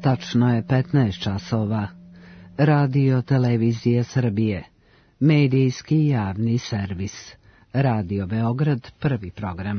Tačno je 15 časova. Radio Televizije Srbije. Medijski javni servis. Radio Beograd, prvi program.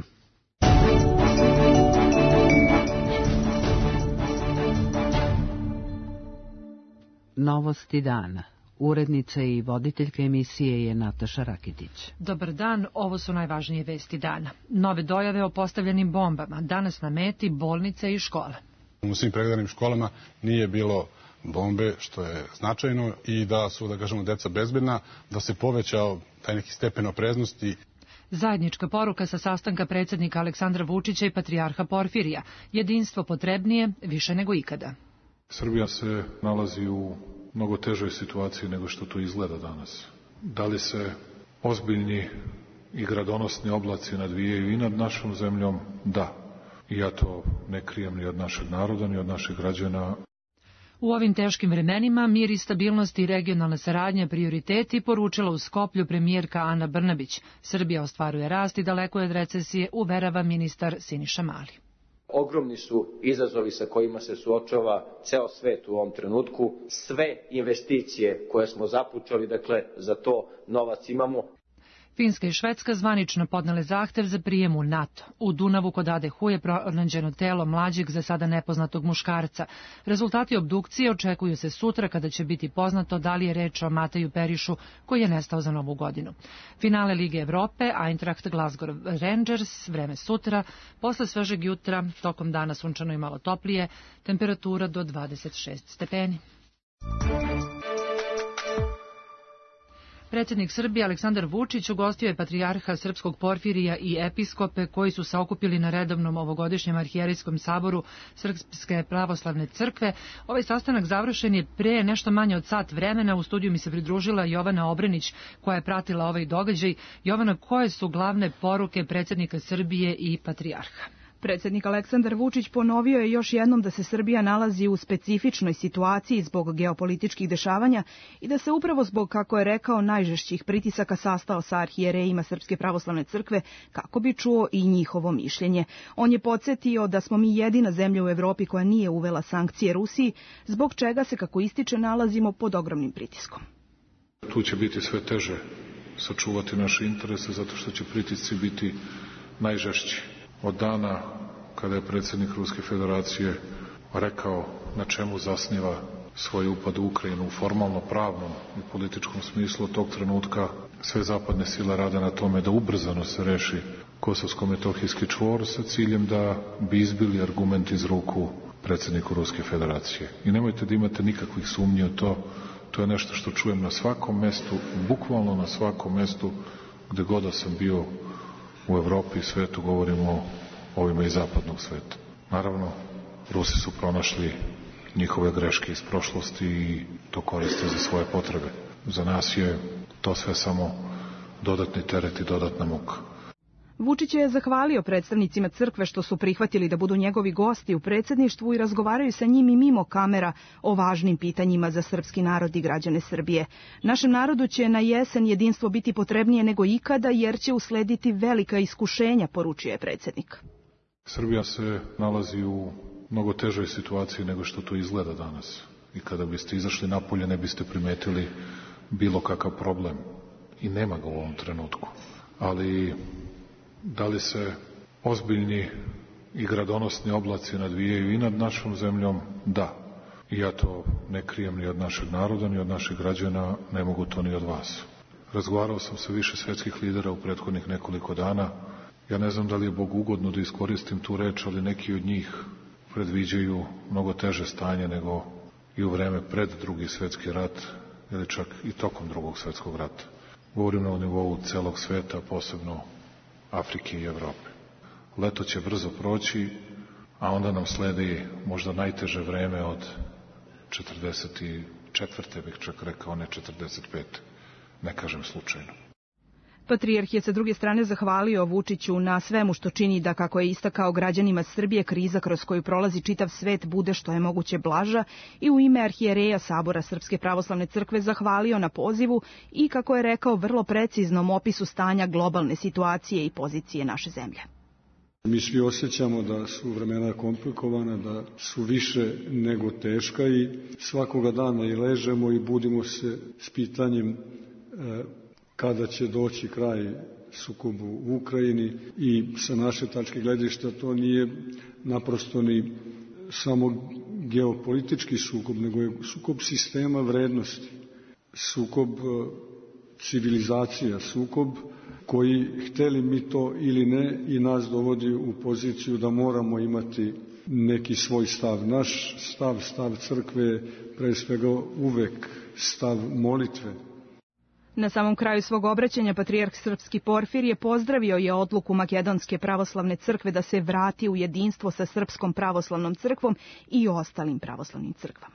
Novosti dana. Urednica i voditeljka emisije je Nataša Rakitić. Dobar dan, ovo su najvažnije vesti dana. Nove dojave o postavljenim bombama, danas na meti bolnice i škole. U svim pregledanim školama nije bilo bombe, što je značajno, i da su, da kažemo, deca bezbedna, da se povećao taj neki stepen opreznosti. Zajednička poruka sa sastanka predsjednika Aleksandra Vučića i patrijarha Porfirija. Jedinstvo potrebnije više nego ikada. Srbija se nalazi u mnogo težoj situaciji nego što to izgleda danas. Da li se ozbiljni i gradonosni oblaci nadvijaju i nad našom zemljom? Da. I ja to ne krijem ni od našeg naroda, ni od naših građana. U ovim teškim vremenima mir i stabilnost i regionalna saradnja prioriteti, poručila u Skoplju premijerka Ana Brnabić. Srbija ostvaruje rast i daleko je od recesije, uverava ministar Siniša Mali. Ogromni su izazovi sa kojima se suočava ceo svet u ovom trenutku. Sve investicije koje smo započeli, dakle, za to novac imamo. Finska i Švedska zvanično podnele zahtev za prijem u NATO. U Dunavu kod Ade Hu je pronađeno telo mlađeg, za sada nepoznatog muškarca. Rezultati obdukcije očekuju se sutra, kada će biti poznato da li je reč o Mateju Perišu, koji je nestao za Novu godinu. Finale Lige Evrope, Eintracht Glasgow Rangers, vreme sutra, posle svežeg jutra, tokom dana sunčano i malo toplije, temperatura do 26 stepeni. Predsjednik Srbije Aleksandar Vučić ugostio je patrijarha srpskog Porfirija i episkope koji su se okupili na redovnom ovogodišnjem arhijerejskom saboru Srpske pravoslavne crkve. Ovaj sastanak završen je pre nešto manje od sat vremena. U studiju mi se pridružila Jovana Obrenić, koja je pratila ovaj događaj. Jovana, koje su glavne poruke predsjednika Srbije i patrijarha? Predsjednik Aleksandar Vučić ponovio je još jednom da se Srbija nalazi u specifičnoj situaciji zbog geopolitičkih dešavanja i da se upravo zbog, kako je rekao, najžešćih pritisaka sastao sa arhijerejima Srpske pravoslavne crkve kako bi čuo i njihovo mišljenje. On je podsjetio da smo mi jedina zemlja u Evropi koja nije uvela sankcije Rusiji, zbog čega se, kako ističe, nalazimo pod ogromnim pritiskom. Tu će biti sve teže sačuvati naše interese, zato što će pritisci biti najžešći. Od dana kada je predsjednik Ruske federacije rekao na čemu zasniva svoj upad u Ukrajinu u formalno pravnom i političkom smislu, od tog trenutka sve zapadne sile rade na tome da ubrzano se reši Kosovsko-metohijski čvor sa ciljem da bi izbili argument iz ruku predsjedniku Ruske federacije. I nemojte da imate nikakvih sumnji u to. To je nešto što čujem na svakom mestu, bukvalno na svakom mestu gde god sam bio u Evropi i svetu, govorimo o ovima iz zapadnog sveta. Naravno, Rusi su pronašli njihove greške iz prošlosti i to koriste za svoje potrebe. Za nas je to sve samo dodatni teret i dodatna muka. Vučić je zahvalio predstavnicima crkve što su prihvatili da budu njegovi gosti u predsjedništvu i razgovaraju sa njim i mimo kamera o važnim pitanjima za srpski narod i građane Srbije. Našem narodu će na jesen jedinstvo biti potrebnije nego ikada, jer će uslediti velika iskušenja, poručio je predsjednik. Srbija se nalazi u mnogo težoj situaciji nego što to izgleda danas. I kada biste izašli napolje ne biste primetili bilo kakav problem. I nema ga u ovom trenutku. Ali da li se ozbiljni i gradonosni oblaci nadvijaju i nad našom zemljom? Da. I ja to ne krijem ni od našeg naroda, ni od naših građana, ne mogu to ni od vas. Razgovarao sam sa više svetskih lidera u prethodnih nekoliko dana. Ja ne znam da li je Bogu ugodno da iskoristim tu reč, ali neki od njih predviđaju mnogo teže stanje nego i u vreme pred Drugi svetski rat ili čak i tokom Drugog svetskog rata. Govorim na nivou celog sveta, posebno Afrike i Evrope. Leto će brzo proći, a onda nam sledi možda najteže vreme od 44. bih čak rekao, ne 45. Ne kažem slučajno. Patrijarh je sa druge strane zahvalio Vučiću na svemu što čini da, kako je istakao, građanima Srbije kriza kroz koju prolazi čitav svet bude što je moguće blaža i u ime arhijereja Sabora Srpske pravoslavne crkve zahvalio na pozivu i, kako je rekao, vrlo preciznom opisu stanja globalne situacije i pozicije naše zemlje. Mi svi osjećamo da su vremena komplikovana, da su više nego teška i svakoga dana i ležemo i budimo se s pitanjem kada će doći kraj sukobu u Ukrajini i sa naše tačke gledišta to nije naprosto ni samo geopolitički sukob, nego je sukob sistema vrednosti, sukob civilizacija, sukob koji, hteli mi to ili ne, i nas dovodi u poziciju da moramo imati neki svoj stav. Naš stav crkve je pre svega uvek stav molitve. Na samom kraju svog obraćanja patrijarh srpski Porfirije pozdravio je odluku Makedonske pravoslavne crkve da se vrati u jedinstvo sa Srpskom pravoslavnom crkvom i ostalim pravoslavnim crkvama.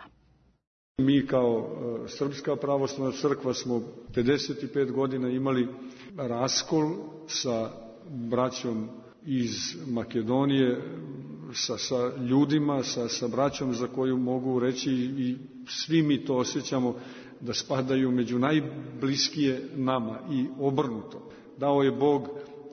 Mi kao Srpska pravoslavna crkva smo 55 godina imali raskol sa braćom iz Makedonije, sa ljudima, sa braćom za koju mogu reći i svi mi to osjećamo da spadaju među najbliskije nama i obrnuto. Dao je Bog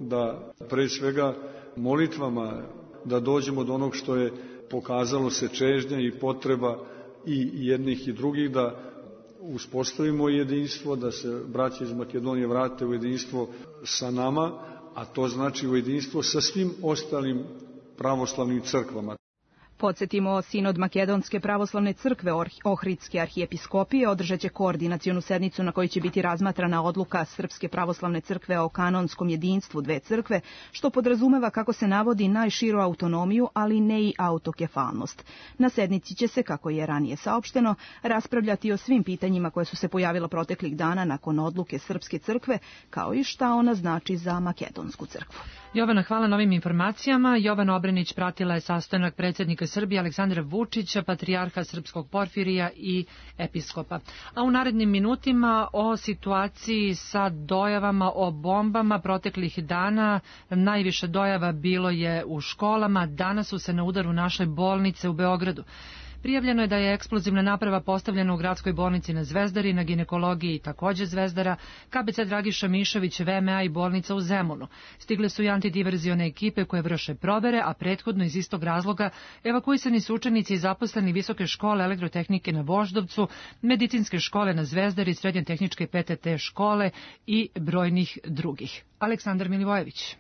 da pre svega molitvama da dođemo do onog što je pokazalo se čežnja i potreba i jednih i drugih, da uspostavimo jedinstvo, da se braća iz Makedonije vrate u jedinstvo sa nama, a to znači u jedinstvo sa svim ostalim pravoslavnim crkvama. Podsjetimo, sinod Makedonske pravoslavne crkve Ohridske arhijepiskopije održat će koordinacionu sednicu na kojoj će biti razmatrana odluka Srpske pravoslavne crkve o kanonskom jedinstvu dve crkve, što podrazumeva, kako se navodi, najširu autonomiju, ali ne i autokefalnost. Na sednici će se, kako je ranije saopšteno, raspravljati o svim pitanjima koje su se pojavila proteklih dana nakon odluke Srpske crkve, kao i šta ona znači za Makedonsku crkvu. Jovana, hvala na ovim informacijama. Jovana Obrenić pratila je sastanak predsjednika Srbije Aleksandra Vučića, patrijarha srpskog Porfirija i episkopa. A u narednim minutima o situaciji sa dojavama o bombama proteklih dana. Najviše dojava bilo je u školama. Danas su se na udaru našle bolnice u Beogradu. Prijavljeno je da je eksplozivna naprava postavljena u gradskoj bolnici na Zvezdari, na ginekologiji takođe Zvezdara, KBC Dragiša Mišović, VMA i bolnica u Zemunu. Stigle su i antidiverzione ekipe koje vrše provere, a prethodno iz istog razloga evakuisani su učenici i zaposleni Visoke škole elektrotehnike na Voždovcu, medicinske škole na Zvezdari, srednje tehničke PTT škole i brojnih drugih. Aleksandar Milivojević.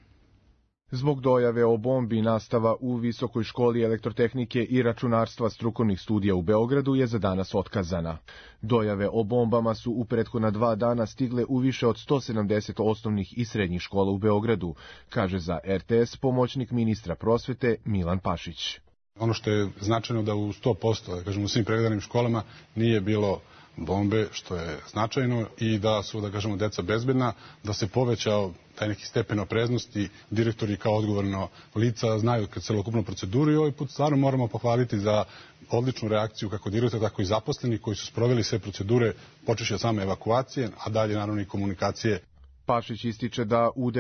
Zbog dojave o bombi, nastava u Visokoj školi elektrotehnike i računarstva strukovnih studija u Beogradu je za danas otkazana. Dojave o bombama su u prethodna 2 dana stigle u više od 170 osnovnih i srednjih škola u Beogradu, kaže za RTS pomoćnik ministra prosvete Milan Pašić. Ono što je značajno da u 100%, da kažemo, u svim pregledanim školama nije bilo bombe, što je značajno, i da su, da kažemo, deca bezbedna, da se povećao taj neki stepen opreznosti. Direktori kao odgovorno lica znaju celokupnu proceduru i ovaj put stvarno moramo pohvaliti za odličnu reakciju kako direktora, tako i zaposleni koji su sproveli sve procedure, počeši od same evakuacije, a dalje naravno i komunikacije. Pašić ističe da u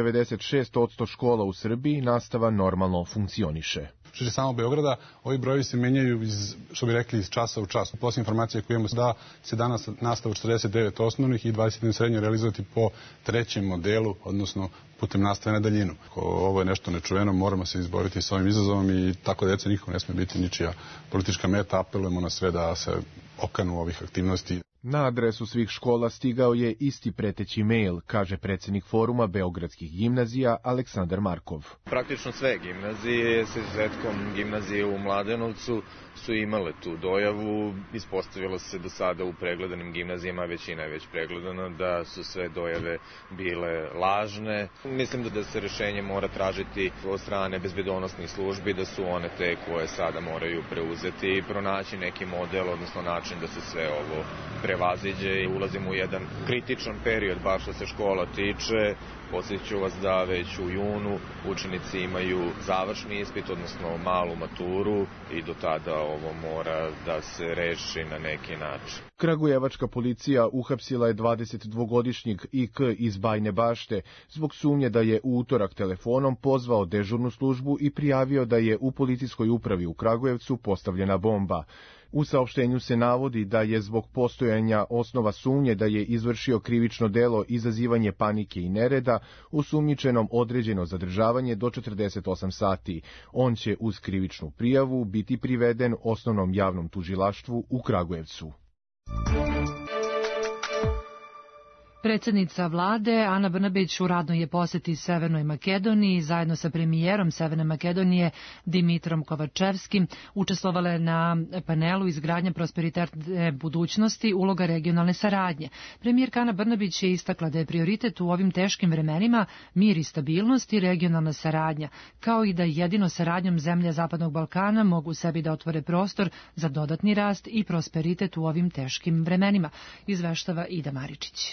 96% škola u Srbiji nastava normalno funkcioniše. Što je samo Beograda, ovi brojevi se menjaju iz, što bi rekli, iz časa u čas. Posljednje informacije koje imamo da se danas nastava 49 osnovnih i 21 srednje realizovati po trećem modelu, odnosno putem nastave na daljinu. Ovo je nešto nečuveno, moramo se izboriti s ovim izazovom i tako deca nikako ne sme biti ničija politička meta. Apelujemo na sve da se okanu ovih aktivnosti. Na adresu svih škola stigao je isti preteći mail, kaže predsjednik foruma Beogradskih gimnazija Aleksandar Markov. Praktično sve gimnazije, s izuzetkom gimnazije u Mladenovcu, su imale tu dojavu. Ispostavilo se do sada u pregledanim gimnazijama, većina je već pregledana, da su sve dojave bile lažne. Mislim da se rešenje mora tražiti od strane bezbedonosnih službi, da su one te koje sada moraju preuzeti i pronaći neki model, odnosno način da se sve ovo prevaziđe i ulazimo u jedan kritičan period, baš što se škola tiče. Podsjeću vas da već u junu učenici imaju završni ispit, odnosno malu maturu, i do tada ovo mora da se reši na neki način. Kragujevačka policija uhapsila je 22-godišnjeg IK iz Bajne Bašte zbog sumnje da je u utorak telefonom pozvao dežurnu službu i prijavio da je u policijskoj upravi u Kragujevcu postavljena bomba. U saopštenju se navodi da je zbog postojanja osnova sumnje da je izvršio krivično delo izazivanje panike i nereda osumnjičenom određeno zadržavanje do 48 sati. On će uz krivičnu prijavu biti priveden osnovnom javnom tužilaštvu u Kragujevcu. Predsjednica vlade Ana Brnabić u radnoj je poseti Severnoj Makedoniji zajedno sa premijerom Severne Makedonije Dimitrom Kovačevskim učestvovale na panelu izgradnje prosperitetne budućnosti, uloga regionalne saradnje. Premijerka Ana Brnabić je istakla da je prioritet u ovim teškim vremenima mir i stabilnost i regionalna saradnja, kao i da jedino saradnjom zemlja Zapadnog Balkana mogu sebi da otvore prostor za dodatni rast i prosperitet u ovim teškim vremenima, izveštava Ida Maričić.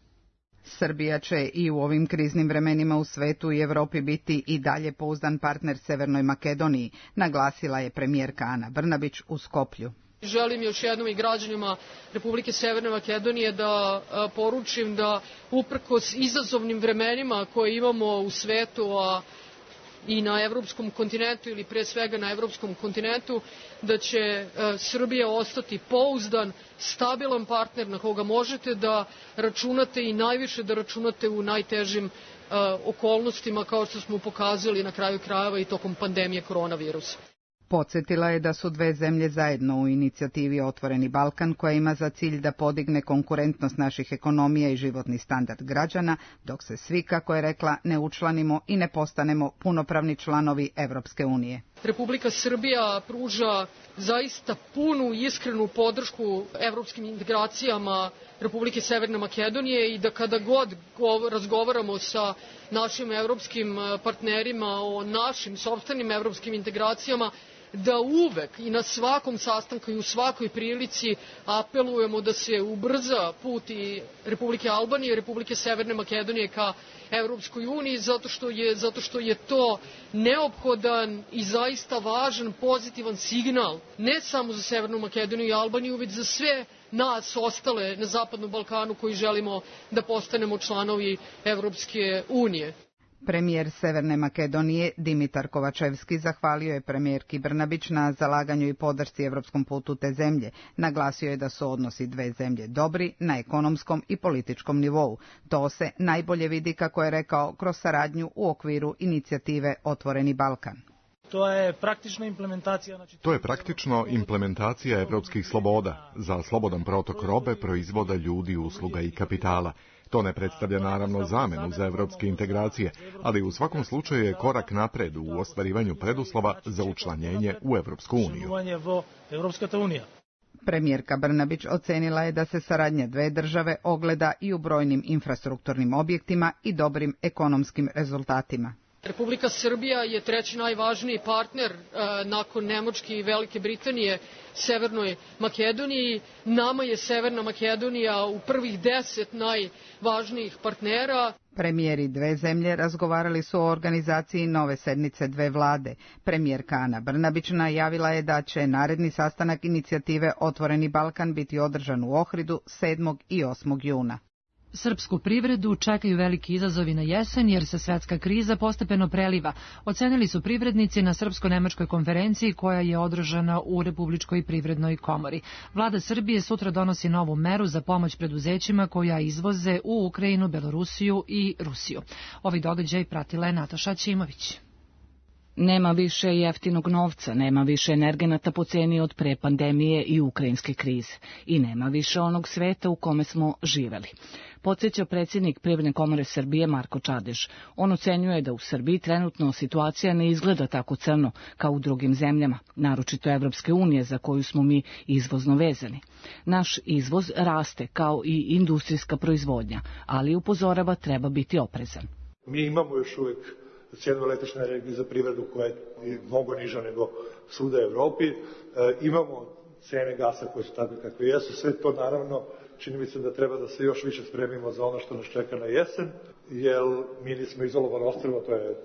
Srbija će i u ovim kriznim vremenima u svetu i Evropi biti i dalje pouzdan partner Severnoj Makedoniji, naglasila je premijerka Ana Brnabić u Skoplju. Želim još jednom i građanima Republike Severne Makedonije da poručim da uprkos izazovnim vremenima koje imamo u svetu, a i na evropskom kontinentu ili pre svega na evropskom kontinentu, da će Srbija ostati pouzdan, stabilan partner na koga možete da računate i najviše da računate u najtežim okolnostima kao što smo pokazali na kraju krajeva i tokom pandemije koronavirusa. Podsjetila je da su dve zemlje zajedno u inicijativi Otvoreni Balkan koja ima za cilj da podigne konkurentnost naših ekonomija i životni standard građana, dok se svi, kako je rekla, ne učlanimo i ne postanemo punopravni članovi Evropske unije. Republika Srbija pruža zaista punu i iskrenu podršku evropskim integracijama Republike Severne Makedonije i da kada god razgovaramo sa našim evropskim partnerima o našim sopstvenim evropskim integracijama, da uvek i na svakom sastanku i u svakoj prilici apelujemo da se ubrza put i Republike Albanije i Republike Severne Makedonije ka Evropskoj uniji, zato što je to neophodan i zaista važan pozitivan signal, ne samo za Severnu Makedoniju i Albaniju, već za sve nas ostale na Zapadnom Balkanu koji želimo da postanemo članovi Evropske unije. Premijer Severne Makedonije Dimitar Kovačevski zahvalio je premijerki Brnabić na zalaganju i podršci evropskom putu te zemlje. Naglasio je da su odnosi dve zemlje dobri na ekonomskom i političkom nivou. To se najbolje vidi, kako je rekao, kroz saradnju u okviru inicijative Otvoreni Balkan. To je praktično implementacija evropskih sloboda za slobodan protok robe, proizvoda, ljudi, usluga i kapitala. To ne predstavlja naravno zamenu za evropske integracije, ali u svakom slučaju je korak napred u ostvarivanju preduslova za učlanjenje u Evropsku uniju. Premijerka Brnabić ocenila je da se saradnja dve države ogleda i u brojnim infrastrukturnim objektima i dobrim ekonomskim rezultatima. Republika Srbija je treći najvažniji partner nakon Nemačke i Velike Britanije Severnoj Makedoniji. Nama je Severna Makedonija u prvih 10 najvažnijih partnera. Premijeri dve zemlje razgovarali su o organizaciji nove sednice dve vlade. Premijerka Ana Brnabić najavila je da će naredni sastanak inicijative Otvoreni Balkan biti održan u Ohridu 7. i 8. juna. Srpsku privredu čekaju veliki izazovi na jesen jer se svetska kriza postepeno preliva, ocenili su privrednici na Srpsko-nemačkoj konferenciji koja je održana u Republičkoj privrednoj komori. Vlada Srbije sutra donosi novu meru za pomoć preduzećima koja izvoze u Ukrajinu, Belorusiju i Rusiju. Ovi događaj pratila je Nataša Ćimović. Nema više jeftinog novca, nema više energenata po ceni od pre pandemije i ukrajinske krize i nema više onog sveta u kome smo živeli. Podsjeća predsjednik Privredne komore Srbije Marko Čadež. On ocenjuje da u Srbiji trenutno situacija ne izgleda tako crno kao u drugim zemljama, naročito Evropske unije za koju smo mi izvozno vezani. Naš izvoz raste kao i industrijska proizvodnja, ali upozorava treba biti oprezan. Mi imamo još uvijek cijenu električne energije za privredu koja je mnogo niža nego svuda u Evropi. Imamo cijene gasa koje su takve kakve jesu. Sve to naravno čini mi se da treba da se još više spremimo za ono što nas čeka na jesen, jer mi nismo izolovano ostrvo, to je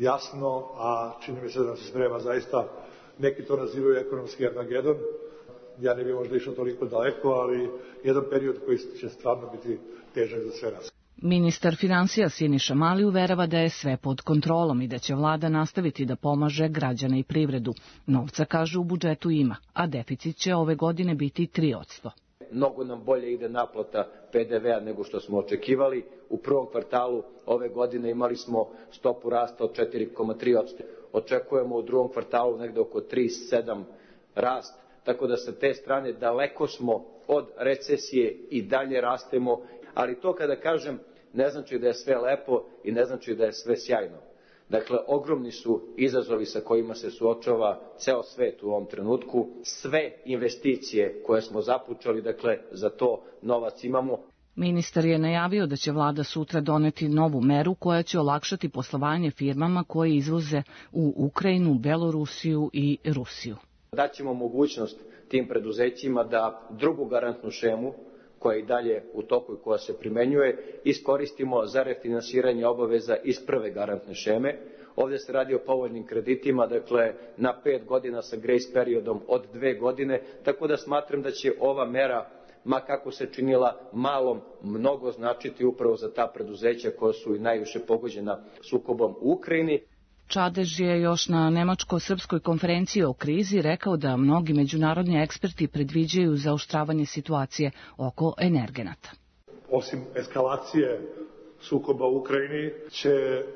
jasno, a čini mi se da se sprema zaista, neki to nazivaju ekonomski armagedon. ja ne bih možda išao toliko daleko, ali jedan period koji će stvarno biti težak za sve nas. Ministar finansija Siniša Mali uverava da je sve pod kontrolom i da će vlada nastaviti da pomaže građane i privredu. Novca, kaže, u budžetu ima, a deficit će ove godine biti 3%. Mnogo nam bolje ide naplata PDV-a nego što smo očekivali. U prvom kvartalu ove godine imali smo stopu rasta od 4,3%. Očekujemo u drugom kvartalu negde oko 3,7% rast, tako da sa te strane daleko smo od recesije i dalje rastemo, ali to kada kažem ne znači da je sve lepo i ne znači da je sve sjajno. Dakle, ogromni su izazovi sa kojima se suočava ceo svet u ovom trenutku. Sve investicije koje smo započeli, dakle, za to novac imamo. Ministar je najavio da će vlada sutra doneti novu meru koja će olakšati poslovanje firmama koje izvoze u Ukrajinu, Belorusiju i Rusiju. Daćemo mogućnost tim preduzećima da drugu garantnu šemu, koja je i dalje u toku i koja se primenjuje, iskoristimo za refinansiranje obaveza iz prve garantne šeme. Ovdje se radi o povoljnim kreditima, dakle na 5 godina sa grace periodom od 2 godine, tako da smatram da će ova mera, ma kako se činila malom, mnogo značiti upravo za ta preduzeća koja su i najviše pogođena sukobom u Ukrajini. Čadež je još na nemačko-srpskoj konferenciji o krizi rekao da mnogi međunarodni eksperti predviđaju zaoštravanje situacije oko energenata. Osim eskalacije sukoba u Ukrajini će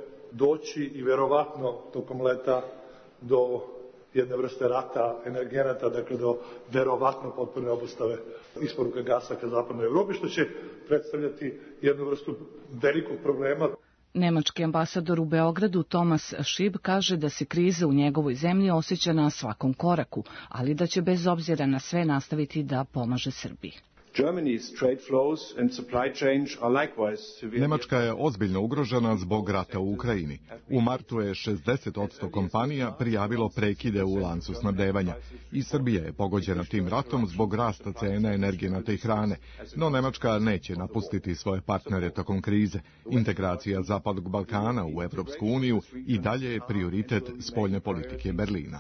doći i verovatno tokom leta do jedne vrste rata energenata, dakle do verovatno potpune obustave isporuke gasa ka zapadnoj Evropi, što će predstavljati jednu vrstu velikog problema. Nemački ambasador u Beogradu Thomas Schieb kaže da se kriza u njegovoj zemlji osjeća na svakom koraku, ali da će bez obzira na sve nastaviti da pomaže Srbiji. Nemačka je ozbiljno ugrožena zbog rata u Ukrajini. U martu je 60% kompanija prijavilo prekide u lancu snabdevanja i Srbija je pogođena tim ratom zbog rasta cena energenata i hrane, no Nemačka neće napustiti svoje partnere tokom krize. Integracija Zapadnog Balkana u Evropsku uniju i dalje je prioritet spoljne politike Berlina.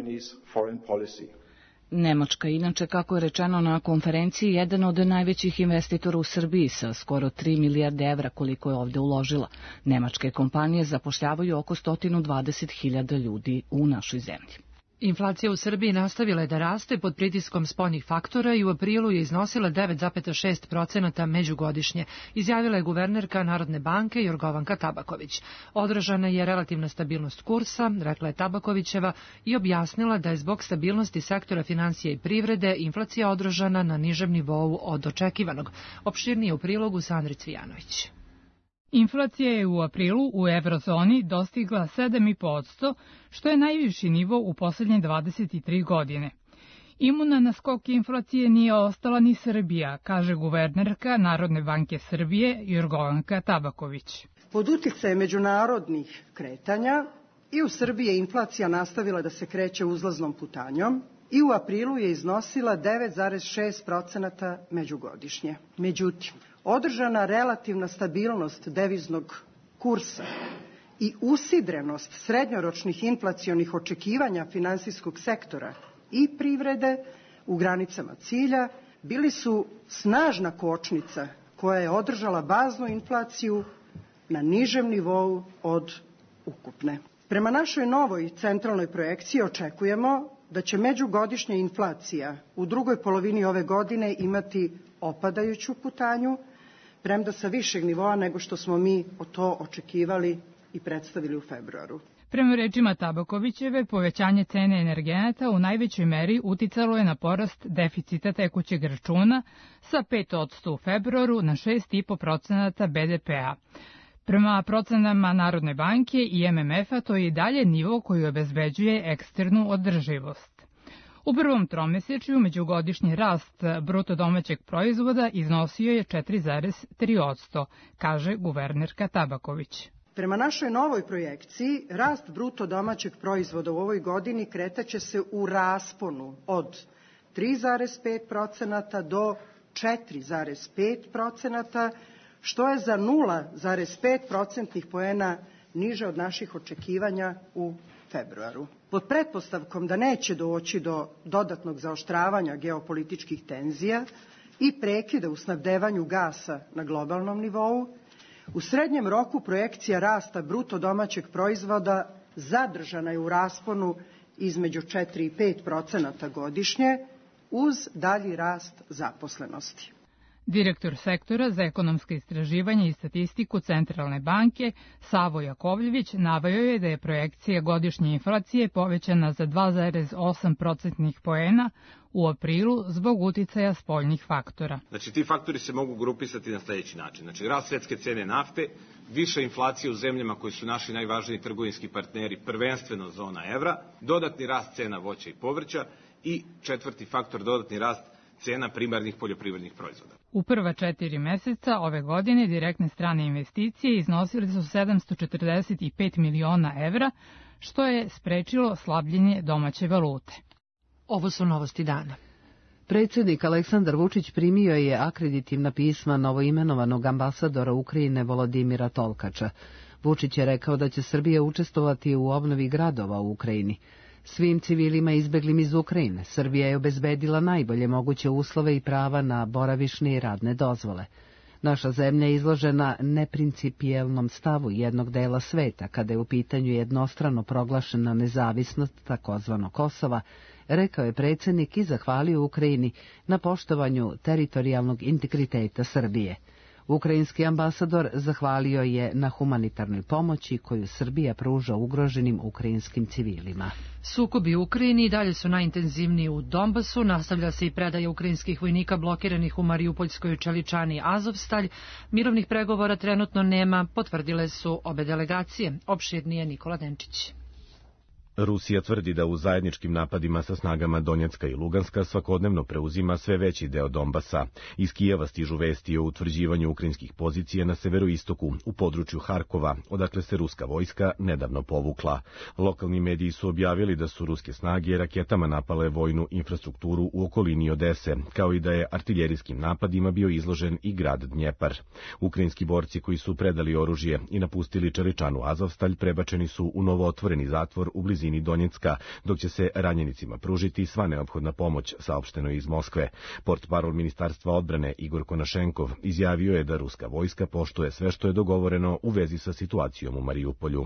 Nemačka, inače, kako je rečeno na konferenciji, jedan od najvećih investitora u Srbiji sa skoro 3 milijarde evra koliko je ovde uložila. Nemačke kompanije zapošljavaju oko 120.000 ljudi u našoj zemlji. Inflacija u Srbiji nastavila je da raste pod pritiskom spoljnih faktora i u aprilu je iznosila 9,6% međugodišnje, izjavila je guvernerka Narodne banke Jorgovanka Tabaković. Odražana je relativna stabilnost kursa, rekla je Tabakovićeva, i objasnila da je zbog stabilnosti sektora finansija i privrede inflacija odražana na nižem nivou od očekivanog. Opširnije u prilogu Sandri Cvijanović. Inflacija je u aprilu u eurozoni dostigla 7,5%, što je najviši nivo u poslednje 23 godine. Imuna na skok inflacije nije ostala ni Srbija, kaže guvernerka Narodne banke Srbije Jorgovanka Tabaković. Pod uticajem međunarodnih kretanja i u Srbiji je inflacija nastavila da se kreće uzlaznom putanjom i u aprilu je iznosila 9,6% međugodišnje. Međutim, održana relativna stabilnost deviznog kursa i usidrenost srednjoročnih inflacionih očekivanja finansijskog sektora i privrede u granicama cilja bili su snažna kočnica koja je održala baznu inflaciju na nižem nivou od ukupne. Prema našoj novoj centralnoj projekciji očekujemo da će međugodišnja inflacija u drugoj polovini ove godine imati opadajuću putanju, premda sa višeg nivoa nego što smo mi to očekivali i predstavili u februaru. Prema rečima Tabakovićeve, povećanje cene energenata u najvećoj meri uticalo je na porast deficita tekućeg računa sa 5% u februaru na 6,5% BDP-a. Prema procenama Narodne banke i MMF-a to je i dalje nivo koji obezbeđuje eksternu održivost. U prvom tromesečju međugodišnji rast bruto domaćeg proizvoda iznosio je 4,3%, kaže guvernerka Tabaković. Prema našoj novoj projekciji, rast bruto domaćeg proizvoda u ovoj godini kretaće se u rasponu od 3,5% do 4,5%, što je za 0,5 procentnih poena niže od naših očekivanja u februaru. Pod pretpostavkom da neće doći do dodatnog zaoštravanja geopolitičkih tenzija i prekida u snabdevanju gasa na globalnom nivou, u srednjem roku projekcija rasta bruto domaćeg proizvoda zadržana je u rasponu između 4 i 5% godišnje uz dalji rast zaposlenosti. Direktor sektora za ekonomske istraživanje i statistiku Centralne banke Savo Jakovljević naveo je da je projekcija godišnje inflacije povećana za 2,8 procentnih poena u aprilu zbog uticaja spoljnih faktora. Znači, ti faktori se mogu grupisati na sljedeći način. Znači, rast svetske cene nafte, viša inflacija u zemljama koji su naši najvažniji trgovinski partneri, prvenstveno zona evra, dodatni rast cena voća i povrća i četvrti faktor, dodatni rast cena primarnih poljoprivrednih proizvoda. U prva 4 meseca ove godine direktne strane investicije iznosile su 745 miliona evra, što je sprečilo slabljenje domaće valute. Ovo su novosti dana. Predsjednik Aleksandar Vučić primio je akreditivna pisma novoimenovanog ambasadora Ukrajine Volodimira Tolkača. Vučić je rekao da će Srbija učestvovati u obnovi gradova u Ukrajini. Svim civilima izbeglim iz Ukrajine Srbija je obezbedila najbolje moguće uslove i prava na boravišne i radne dozvole. Naša zemlja je izložena neprincipijelnom stavu jednog dela sveta kada je u pitanju jednostrano proglašena nezavisnost takozvano Kosova, rekao je predsjednik i zahvalio Ukrajini na poštovanju teritorijalnog integriteta Srbije. Ukrajinski ambasador zahvalio je na humanitarnoj pomoći koju Srbija pruža ugroženim ukrajinskim civilima. Sukobi u Ukrajini i dalje su najintenzivniji u Donbasu, nastavlja se i predaja ukrajinskih vojnika blokiranih u Mariupoljskoj čeličani Azovstalj. Mirovnih pregovora trenutno nema, potvrdile su obe delegacije. Opširnije Nikola Denčić. Rusija tvrdi da u zajedničkim napadima sa snagama Donjecka i Luganska svakodnevno preuzima sve veći deo Donbasa. Iz Kijeva stižu vesti o utvrđivanju ukrajinskih pozicija na severoistoku, u području Harkova, odakle se ruska vojska nedavno povukla. Lokalni mediji su objavili da su ruske snage raketama napale vojnu infrastrukturu u okolini Odese, kao i da je artiljerijskim napadima bio izložen i grad Dnjepar. Ukrajinski borci koji su predali oružje i napustili čeličanu Azovstalj prebačeni su u novootvoreni zatvor u blizini Donjecka, dok će se ranjenicima pružiti sva neophodna pomoć, saopšteno iz Moskve. Portparol Ministarstva odbrane Igor Konašenkov izjavio je da ruska vojska poštuje sve što je dogovoreno u vezi sa situacijom u Mariupolju.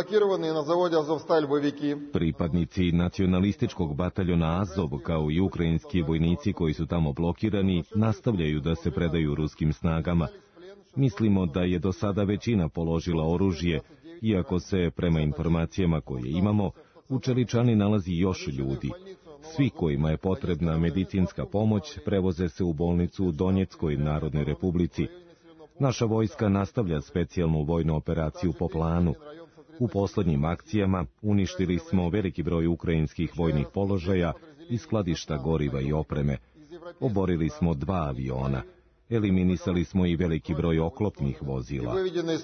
Pripadnici nacionalističkog bataljona Azov, kao i ukrajinski vojnici koji su tamo blokirani, nastavljaju da se predaju ruskim snagama. Mislimo da je do sada većina položila oružje, iako se, prema informacijama koje imamo, u čeličani nalazi još ljudi. Svi kojima je potrebna medicinska pomoć prevoze se u bolnicu u Donjeckoj Narodnoj Republici. Naša vojska nastavlja specijalnu vojnu operaciju po planu. U poslednjim akcijama uništili smo veliki broj ukrajinskih vojnih položaja i skladišta goriva i opreme. Oborili smo 2 aviona. Eliminisali smo i veliki broj oklopnih vozila.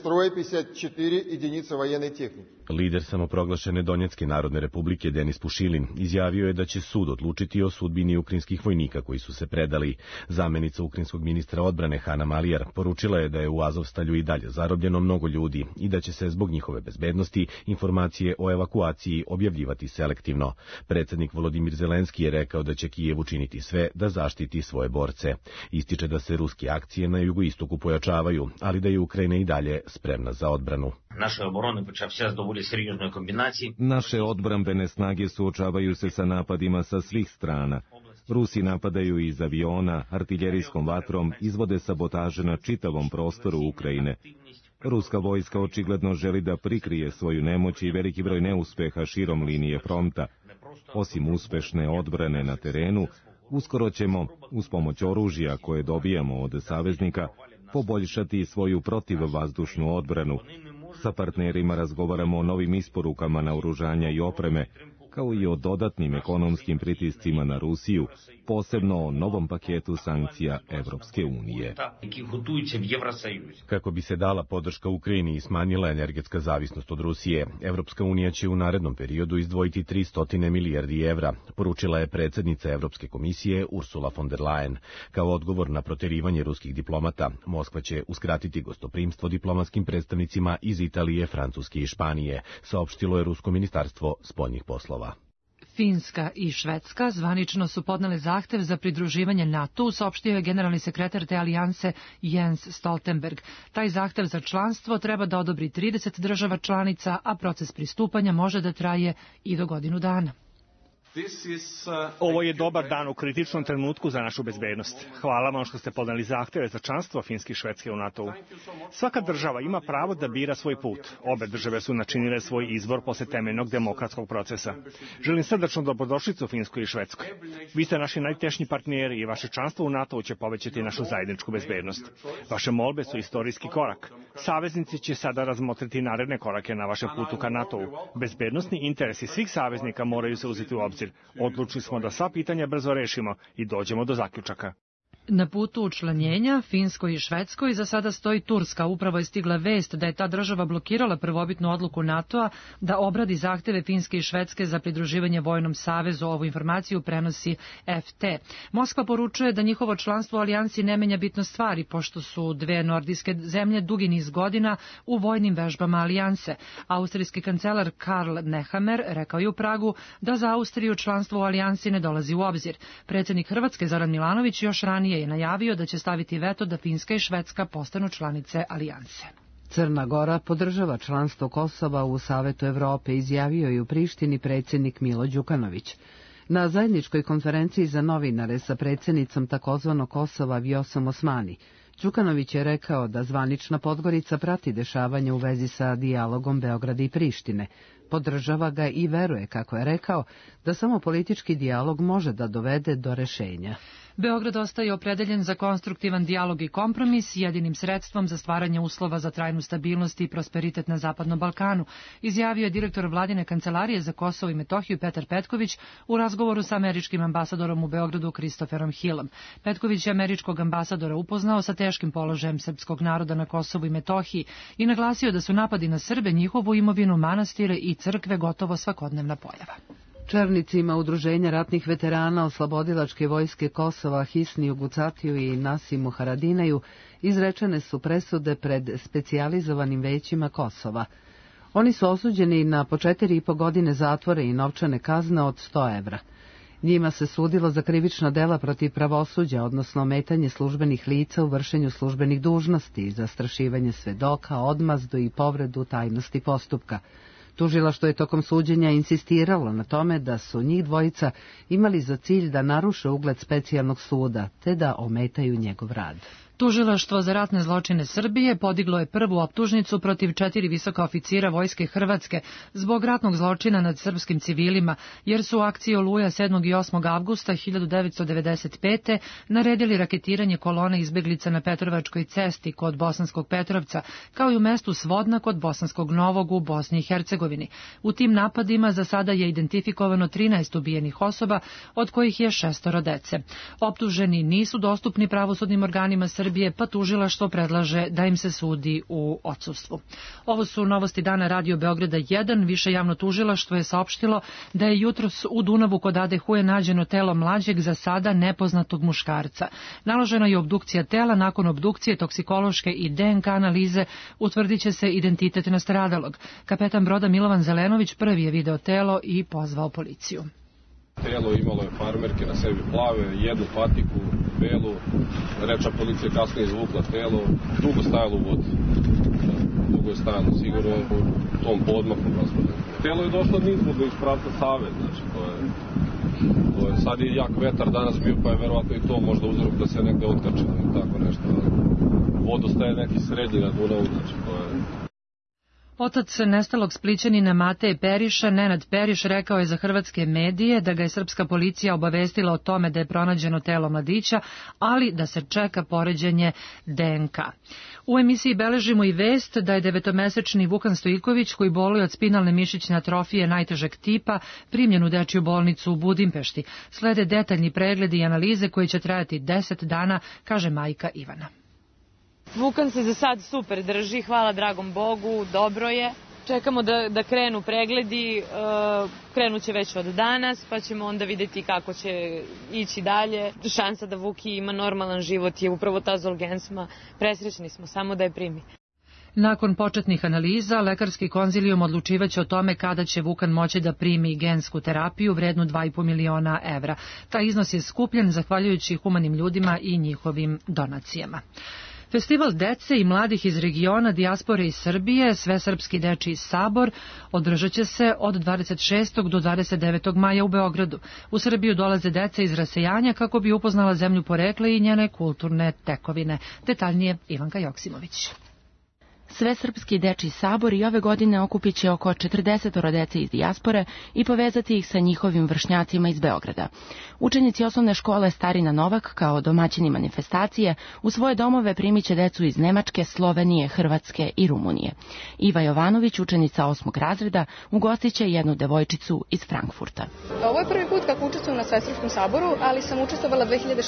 Lider samoproglašene Donjecke Narodne Republike Denis Pušilin izjavio je da će sud odlučiti o sudbini ukrajinskih vojnika koji su se predali. Zamenica ukrajinskog ministra odbrane Hana Malijar poručila je da je u Azovstalju i dalje zarobljeno mnogo ljudi i da će se zbog njihove bezbednosti informacije o evakuaciji objavljivati selektivno. Predsjednik Volodimir Zelenski je rekao da će Kijev učiniti sve da zaštiti svoje borce. Ističe da se ruske akcije na jugoistoku pojačavaju, ali da je Ukrajina i dalje spremna za odbranu. Naše odbrambene snage suočavaju se sa napadima sa svih strana. Rusi napadaju iz aviona, artiljerijskom vatrom, izvode sabotaže na čitavom prostoru Ukrajine. Ruska vojska očigledno želi da prikrije svoju nemoć i veliki broj neuspeha širom linije fronta. Osim uspešne odbrane na terenu, uskoro ćemo, uz pomoć oružja koje dobijamo od saveznika, poboljšati svoju protivvazdušnu odbranu. Sa partnerima razgovaramo o novim isporukama naoružanja i opreme, kao i o dodatnim ekonomskim pritiscima na Rusiju, posebno o novom paketu sankcija Evropske unije. Kako bi se dala podrška Ukrajini i smanjila energetska zavisnost od Rusije, Evropska unija će u narednom periodu izdvojiti 300 milijardi evra, poručila je predsjednica Evropske komisije Ursula von der Leyen. Kao odgovor na proterivanje ruskih diplomata, Moskva će uskratiti gostoprimstvo diplomatskim predstavnicima iz Italije, Francuske i Španije, saopštilo je Rusko ministarstvo spoljnih poslova. Finska i Švedska zvanično su podnele zahtev za pridruživanje NATO-u, saopštio je generalni sekretar te alijanse Jens Stoltenberg. Taj zahtev za članstvo treba da odobri 30 država članica, a proces pristupanja može da traje i do godinu dana. Ovo je dobar dan u kritičnom trenutku za našu bezbednost. Hvala vam što ste podneli zahteve za članstvo Finske i Švedske u NATO-u. Svaka država ima pravo da bira svoj put. Obe države su načinile svoj izbor posle temeljnog demokratskog procesa. Želim srdačnu dobrodošlicu Finskoj i Švedskoj. Vi ste naši najtešnji partneri i vaše članstvo u NATO-u će povećati našu zajedničku bezbednost. Vaše molbe su istorijski korak. Saveznici će sada razmotriti naredne korake na vašem putu ka NATO-u. Bezbednosni interesi svih saveznika moraju se uzeti u obzir. Odlučili smo da sva pitanja brzo rešimo i dođemo do zaključaka. Na putu učlanjenja Finskoj i Švedskoj za sada stoji Turska. Upravo je stigla vest da je ta država blokirala prvobitnu odluku NATO-a da obradi zahteve Finske i Švedske za pridruživanje vojnom savezu. Ovu informaciju prenosi FT. Moskva poručuje da njihovo članstvo u alijansi ne menja bitno stvari, pošto su dve nordijske zemlje dugi niz godina u vojnim vežbama alijanse. Austrijski kancelar Karl Nehammer rekao je u Pragu da za Austriju članstvo u alijansi ne dolazi u obzir. Predsjednik Hrvatske Zoran Milanović još ranije je najavio da će staviti veto da Finska i Švedska postanu članice alijanse. Crna Gora podržava članstvo Kosova u Savetu Evrope, izjavio je u Prištini predsjednik Milo Đukanović. Na zajedničkoj konferenciji za novinare sa predsjednicom takozvanog Kosova Vjosom Osmani, Đukanović je rekao da zvanična Podgorica prati dešavanja u vezi sa dijalogom Beograda i Prištine. Podržava ga i veruje, kako je rekao, da samo politički dijalog može da dovede do rešenja. Beograd ostaje opredeljen za konstruktivan dijalog i kompromis, jedinim sredstvom za stvaranje uslova za trajnu stabilnost i prosperitet na Zapadnom Balkanu, izjavio je direktor vladine kancelarije za Kosovo i Metohiju Petar Petković u razgovoru sa američkim ambasadorom u Beogradu Christopherom Hillom. Petković je američkog ambasadora upoznao sa teškim položajem srpskog naroda na Kosovu i Metohiji i naglasio da su napadi na Srbe, njihovu imovinu, manastire i crkve gotovo svakodnevna pojava. Čelnicima Udruženja ratnih veterana Oslobodilačke vojske Kosova Hisniju Gucatiju i Nasimu Haradinaju izrečene su presude pred specijalizovanim većima Kosova. Oni su osuđeni na po 4,5 godine zatvora i novčane kazne od 100 evra. Njima se sudilo za krivična dela protiv pravosuđa, odnosno ometanje službenih lica u vršenju službenih dužnosti, zastrašivanje svedoka, odmazdu i povredu tajnosti postupka. Tužilaštvo je tokom suđenja insistiralo na tome da su njih dvojica imali za cilj da naruše ugled specijalnog suda, te da ometaju njegov rad. Tužilaštvo za ratne zločine Srbije podiglo je prvu optužnicu protiv 4 visoka oficira Vojske Hrvatske zbog ratnog zločina nad srpskim civilima, jer su u akciji Oluja 7. i 8. avgusta 1995. naredili raketiranje kolone izbeglica na Petrovačkoj cesti kod Bosanskog Petrovca, kao i u mestu Svodna kod Bosanskog Novog u Bosni i Hercegovini. U tim napadima za sada je identifikovano 13 ubijenih osoba, od kojih je 6 dece. Optuženi nisu dostupni pravosudnim organima Srbije, pa tužilaštvo predlaže da im se sudi u odsustvu. Ovo su novosti dana Radio Beograda 1. Više javno tužilaštvo je saopštilo da je jutros u Dunavu kod Ade Huje nađeno telo mlađeg, za sada nepoznatog muškarca. Naložena je obdukcija tela. Nakon obdukcije, toksikološke i DNK analize utvrdit će se identitet nastradalog. Kapetan broda Milovan Zelenović prvi je video telo i pozvao policiju. Telo imalo je farmerke na sebi plave, jednu patiku, belu, rečna policija kasnije izvukla telo, dugo stajalo u vodi. Dugo je stajalo sigurno u tom podmahu. Telo je došlo nizvodno iz pravca Save, znači to je sad je jak vetar danas bio, pa je verovatno i to možda uzrok da se negde otkačilo i tako nešto. Vodostaje neki srednji na Dunavu, znači to je... Otac nestalog Splićanina Mateje Periša, Nenad Periš, rekao je za hrvatske medije da ga je srpska policija obavestila o tome da je pronađeno telo mladića, ali da se čeka poređenje DNK. U emisiji beležimo i vest da je 9-mesečni Vukan Stojiković, koji boluje od spinalne mišićne atrofije najtežeg tipa, primljen u dečju bolnicu u Budimpešti. Slede detaljni pregledi i analize koji će trajati 10 dana, kaže majka Ivana. Vukan se za sad super drži, hvala dragom Bogu, dobro je. Čekamo da krenu pregledi, krenuće već od danas, pa ćemo onda vidjeti kako će ići dalje. Šansa da Vuki ima normalan život je upravo ta Zolgensma. Presrećni smo, samo da je primi. Nakon početnih analiza, lekarski konzilijum odlučivaće o tome kada će Vukan moći da primi gensku terapiju vrednu 2,5 miliona evra. Taj iznos je skupljen zahvaljujući humanim ljudima i njihovim donacijama. Festival dece i mladih iz regiona, dijaspore i Srbije, Svesrpski dečiji sabor, održat će se od 26. do 29. maja u Beogradu. U Srbiju dolaze deca iz rasejanja kako bi upoznala zemlju porekla i njene kulturne tekovine. Detaljnije Ivanka Joksimović. Svesrpski dečiji sabor i ove godine okupit će oko 40 dece iz dijaspore i povezati ih sa njihovim vršnjacima iz Beograda. Učenici osnovne škole Starina Novak, kao domaćini manifestacije, u svoje domove primit će decu iz Nemačke, Slovenije, Hrvatske i Rumunije. Iva Jovanović, učenica 8. razreda, ugostit će jednu devojčicu iz Frankfurta. Ovo je prvi put kako učestvujem na Svesrpskom saboru, ali sam učestvovala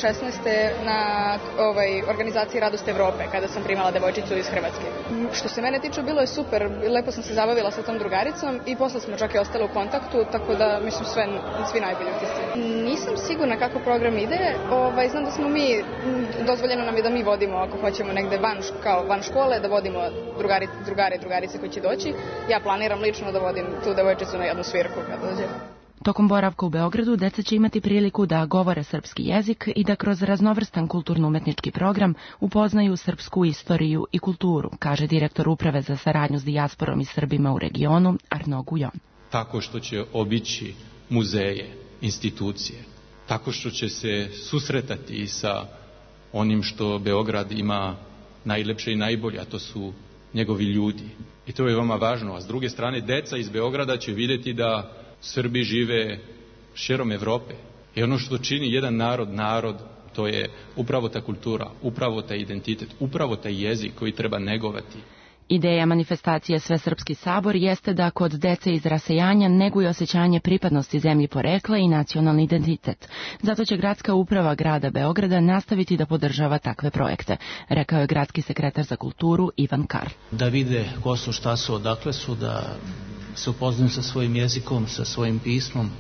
2016. na organizaciji Radost Evrope, kada sam primala devojčicu iz Hrvatske. Što se mene tiče, bilo je super, lepo sam se zabavila sa tom drugaricom i posle smo čak i ostali u kontaktu, tako da mislim svi najbolji utisci. Nisam sigurna kako program ide, znam da smo mi, dozvoljeno nam je da mi vodimo ako hoćemo negde van škole, da vodimo drugare i drugarice koji će doći. Ja planiram lično da vodim tu devojčicu na jednu svirku kad dođe. Tokom boravka u Beogradu deca će imati priliku da govore srpski jezik i da kroz raznovrstan kulturno-umetnički program upoznaju srpsku istoriju i kulturu, kaže direktor Uprave za saradnju s dijasporom i Srbima u regionu Arno Gujon. Tako što će obići muzeje, institucije, tako što će se susretati i sa onim što Beograd ima najlepše i najbolje, a to su njegovi ljudi. I to je veoma važno. A s druge strane, deca iz Beograda će vidjeti da Srbi žive širom Evrope. I ono što čini jedan narod, to je upravo ta kultura, upravo taj identitet, upravo taj jezik koji treba negovati. Ideja manifestacije Svesrpski sabor jeste da kod dece iz rasejanja neguje osjećanje pripadnosti zemlji porekla i nacionalni identitet. Zato će gradska uprava grada Beograda nastaviti da podržava takve projekte, rekao je gradski sekretar za kulturu Ivan Karl. Da vide ko su, šta su, odakle su, da se upoznaju sa svojim jezikom, sa svojim pismom,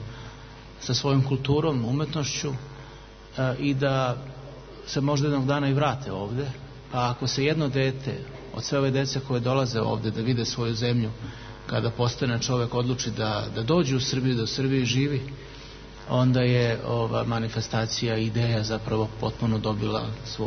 sa svojom kulturom, umetnošću i da se možda jednog dana i vrate ovde. A ako se jedno dete od sve ove dece koje dolaze ovde da vide svoju zemlju, kada postane čovek odluči da dođe u Srbiju, da u Srbiji živi, onda je ova manifestacija, ideja zapravo potpuno dobila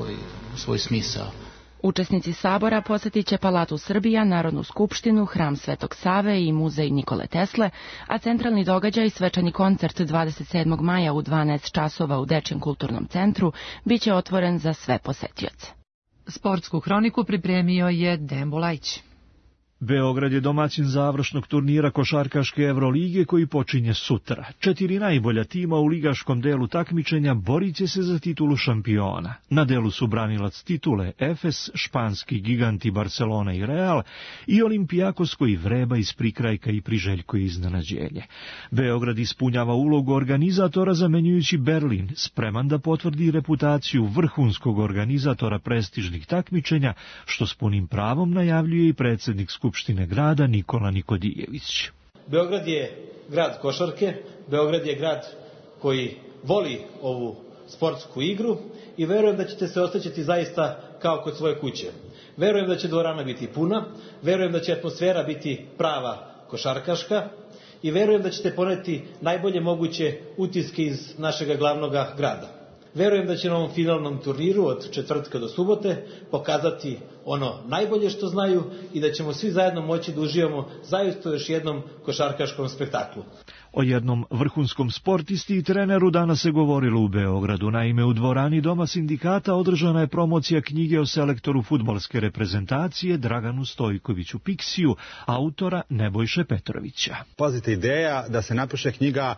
svoj smisao. Učesnici sabora posjetit će Palatu Srbija, Narodnu skupštinu, Hram Svetog Save i Muzej Nikole Tesle, a centralni događaj, svečani koncert 27. maja u 12 časova u Dečjem kulturnom centru, biće otvoren za sve posetioce. Sportsku hroniku pripremio je Dembo Lajić. Beograd je domaćin završnog turnira košarkaške Evrolige koji počinje sutra. 4 najbolja tima u ligaškom delu takmičenja borit će se za titulu šampiona. Na delu su branilac titule Efes, španski giganti Barcelona i Real i Olimpijakos koji vreba iz prikrajka i priželjkuje iznenađenje. Beograd ispunjava ulogu organizatora zamenjujući Berlin, spreman da potvrdi reputaciju vrhunskog organizatora prestižnih takmičenja, što s punim pravom najavljuje i predsjednik Skupštine grada Nikola Nikodijević. Beograd je grad košarke, Beograd je grad koji voli ovu sportsku igru i verujem da ćete se osjećati zaista kao kod svoje kuće. Verujem da će dvorana biti puna, verujem da će atmosfera biti prava košarkaška i verujem da ćete poneti najbolje moguće utiske iz našeg glavnog grada. Verujem da će na ovom finalnom turniru od četvrtka do subote pokazati ono najbolje što znaju i da ćemo svi zajedno moći da uživamo zaista još jednom košarkaškom spektaklu. O jednom vrhunskom sportisti i treneru danas se govorilo u Beogradu. Naime, u dvorani Doma sindikata održana je promocija knjige o selektoru fudbalske reprezentacije Draganu Stojkoviću Piksiju, autora Nebojše Petrovića. Pazite, ideja da se napiše knjiga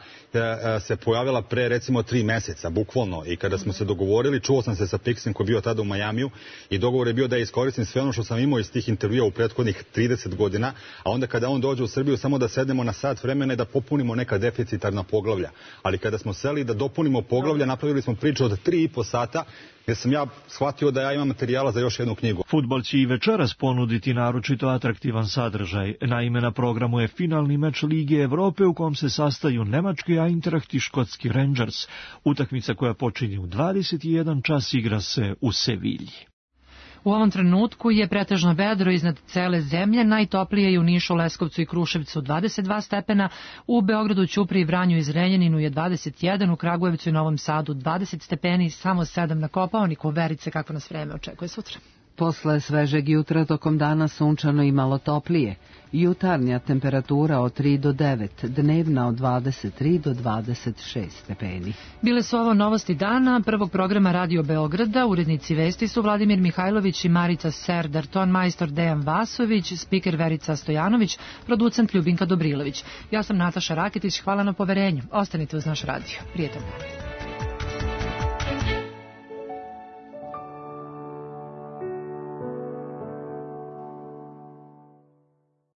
se pojavila pre recimo 3 meseca, bukvalno. I kada smo se dogovorili, čuo sam se sa Piksijem koji je bio tada u Majamiju i dogovor je bio da je iskoristim iskoristim sve ono što sam imao iz tih intervjua u prethodnih 30 godina, a onda kada on dođe u Srbiju samo da sednemo na sat vremena i da popunimo neka deficitarna poglavlja. Ali kada smo seli da dopunimo poglavlja, napravili smo priču od 3,5 sata, gdje sam ja shvatio da ja imam materijala za još jednu knjigu. Fudbal će i večeras ponuditi naročito atraktivan sadržaj. Naime, na programu je finalni meč Lige Evrope u kom se sastaju nemački Eintracht i škotski Rangers. Utakmica koja počinje u 21 čas igra se u Sevilji. U ovom trenutku je pretežno vedro iznad cele zemlje, najtoplije je u Nišu, Leskovcu i Kruševcu 22 stepena, u Beogradu, Ćupriji, Vranju i Zrenjaninu je 21, u Kragujevcu i Novom Sadu 20 stepeni, samo 7 na Kopaoniku. Verice, kako nas vreme očekuje sutra? Posle svežeg jutra tokom dana sunčano i malo toplije. Jutarnja temperatura od 3 do 9, dnevna od 23 do 26 stepeni. Bile su ovo novosti dana prvog programa Radio Beograda. Urednici vesti su Vladimir Mihajlović i Marica Serdar, ton majstor Dejan Vasović, spiker Verica Stojanović, producent Ljubinka Dobrilović. Ja sam Nataša Raketić, hvala na poverenju. Ostanite uz naš radio. Prijetan dan.